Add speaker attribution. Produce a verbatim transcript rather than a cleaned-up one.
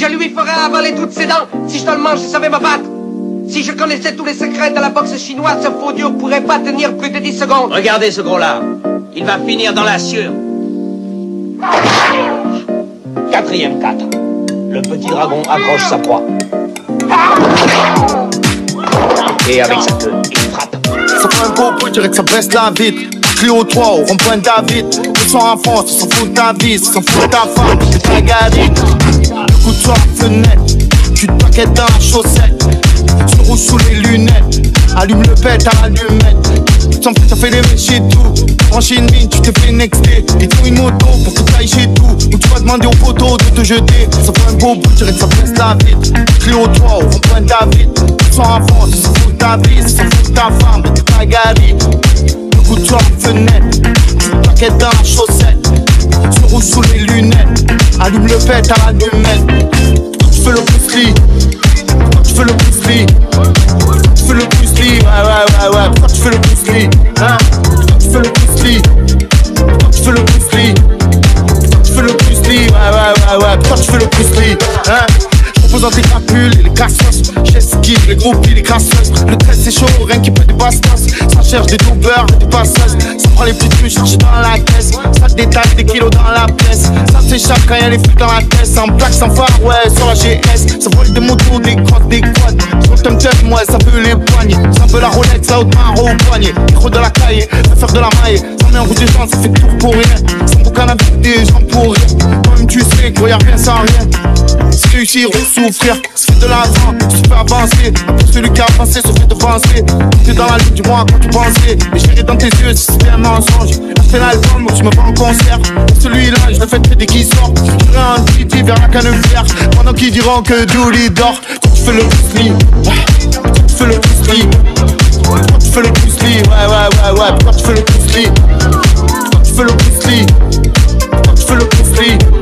Speaker 1: Je lui ferais avaler toutes ses dents. Si je te le mange, je savais me battre. Si je connaissais tous les secrets de la boxe chinoise, ce faux dieu pourrait pas tenir plus de dix secondes.
Speaker 2: Regardez ce gros-là. Il va finir dans la sueur. Quatrième quatre. Le petit dragon accroche sa proie. Et avec sa queue, il frappe.
Speaker 3: Ça prend un beau bruit, je dirais que ça baisse la vitre. Clio trois au rond-point David. Le soir en France, ils s'en foutent de ta vie, ils s'en foutent de ta femme, c'est ta gadine. Le coup de soir fenêtre, tu te paquettes dans la chaussette. Tu rouges sous les lunettes, allume le pet à l'allumette. T'en fais, t'as fait les mecs chez tout. Franchis une ligne, tu te fais nexter. Il faut une moto pour que t'ailles chez tout. Ou tu vas demander aux poteaux de te jeter. Ça fait un beau bout, je dirais que ça baisse la vitre. Clio trois au rond-point David. Le soir en France, ils s'en foutent de ta vie, ils s'en foutent de ta femme, c'est ta gadine. Coup de soir fenêtre, tu te paquettes dans la chaussette. Tu rouges sous les lunettes, allume le pet à l'allumette. Tu fais le pouce-lit, tu fais le pouce-lit, tu fais le pouce-lit, ouais ouais ouais ouais. Pourquoi tu fais le pouce-lit, hein? Tu fais le pouce-lit, tu fais le pouce-lit, tu fais le pouce-lit, ouais ouais ouais ouais. Pourquoi tu fais le pouce-lit, hein? Posant tes crapules et les cassos. J'esquive les groupies, les crasseuses. Le treize c'est chaud, rien qui peut des bastos. Ça cherche des doubleurs, des passeuses. Ça prend les petites rues chargées dans la caisse. Ça détaille des kilos dans la pièce. Ça s'échappe quand y'a les flics dans la tête. Sans plaque, sans phare, ouais, sur la G S. Ça vole des motos, des crottes, des quads. Sur le tum-tum, ouais, ça peut les poignées. Ça peut la Rolex, la haute main au poignet. Micro de la caille, veut faire de la maille. Ça met en route des gens, ça fait tout pour rien. Sans boucan avec des gens pour rien. Toi-même tu sais qu'il y a rien sans rien. C'est réussir ou souffrir, se fait de l'argent, se fait avancer. Pour celui qui a avancé, se fait devancer. T'es dans la lutte, dis-moi quand tu pensais. Et j'irai dans tes yeux si c'est un mensonge. Je fais l'album, moi tu me vois en concert. Celui-là, je le fais dès qu'il sort. J'irai en Titi vers la cannebière. Pendant qu'ils diront que Dooley dort. Quand tu fais le pouce-lit, quand tu fais le pouce-lit, quand tu fais le pouce-lit, ouais ouais ouais ouais. Pourquoi tu fais le pouce-lit, quand tu fais le pouce-lit, quand tu fais le pouce-lit.